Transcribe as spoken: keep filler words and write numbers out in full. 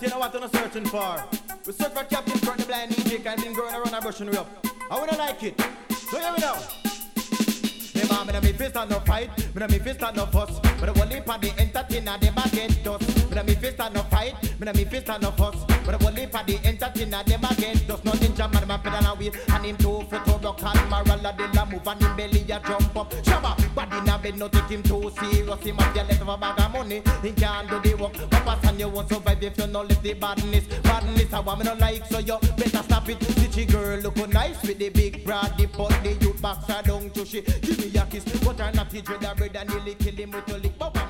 you know what I'm searching for. We search for Captain Kurt the blind D J, can been going around and brushing me up. I wouldn't like it. So here we go. Me mom, me no me fist and no fight, me no me fist and no fuss. But the one leap on the entertainer, them a get dust. Me no me fist and no fight, me no me fist and no fuss. But the one leap on the entertainer, them a get dust. No ninja man, man pedal and wheel, and him two foot over can Marala de la move and him belly a jump up. Shabba, body na bed, no take him too serious. Him have the left of a bag of money, he can't do the work. Papa and you won't survive if you no live the badness. Badness, I want me no like, so you better stop it. Stitchy girl look nice with the big broad, the pot, the youth boxer down to she. Give me a kiss, but her not the dread, her brother nearly kill him with a lick.